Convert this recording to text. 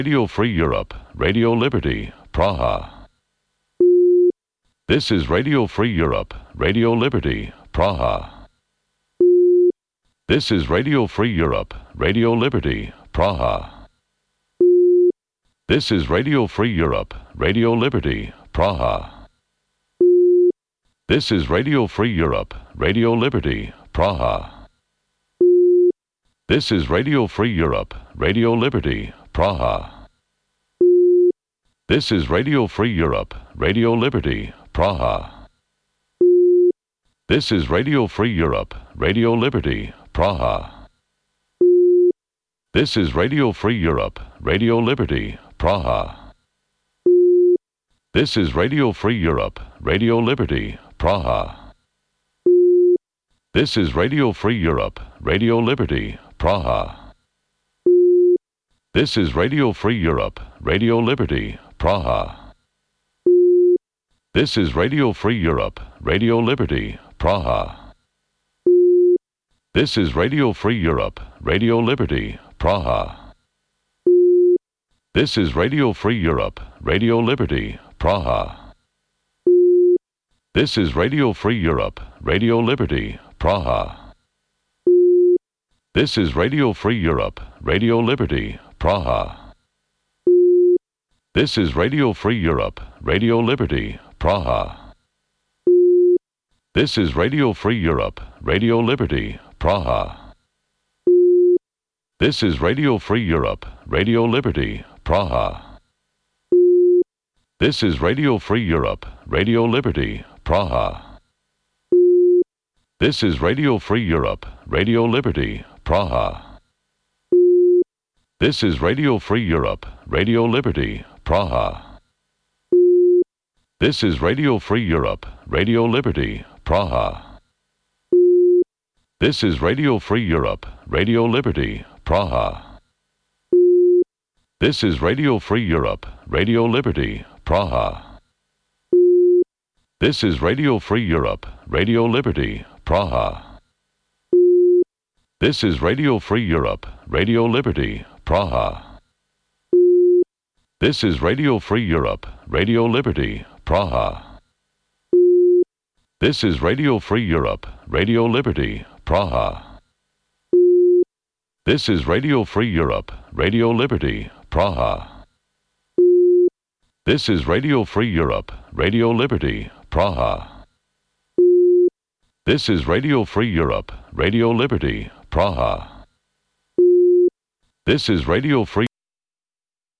Radio Free Europe, Radio Liberty, Praha. This is Radio Free Europe, Radio Liberty, Praha. This is Radio Free Europe, Radio Liberty, Praha. This is Radio Free Europe, Radio Liberty, Praha. This is Radio Free Europe, Radio Liberty, Praha. This is Radio Free Europe, Radio Liberty, Praha. This is Radio Free Europe, Radio Liberty, Praha. This is Radio Free Europe, Radio Liberty, Praha. This is Radio Free Europe, Radio Liberty, Praha. This is Radio Free Europe, Radio Liberty, Praha. This is Radio Free Europe, Radio Liberty, Praha. This is Radio Free Europe, Radio Liberty, Praha. This is Radio Free Europe, Radio Liberty, Praha. This is Radio Free Europe, Radio Liberty, Praha. This is Radio Free Europe, Radio Liberty, Praha. This is Radio Free Europe, Radio Liberty, Praha. This is Radio Free Europe, Radio Liberty, Praha. This is Radio Free Europe, Radio Liberty, Praha. This is Radio Free Europe, Radio Liberty, Praha. This is Radio Free Europe, Radio Liberty, Praha. This is Radio Free Europe, Radio Liberty, Praha. This is Radio Free Europe, Radio Liberty, Praha. This is Radio Free Europe, Radio Liberty, Praha. This is Radio Free Europe, Radio Liberty, Praha. This is Radio Free Europe, Radio Liberty, Praha. This is Radio Free Europe, Radio Liberty, Praha. This is Radio Free Europe, Radio Liberty, Praha. This is Radio Free Europe, Radio Liberty, Praha. This is Radio Free Europe, Radio Liberty, Praha. This is Radio Free Europe, Radio Liberty, Praha. This is Radio Free Europe, Radio Liberty, Praha. This is Radio Free Europe, Radio Liberty, Praha. This is Radio Free Europe, Radio Liberty, Praha. This is Radio Free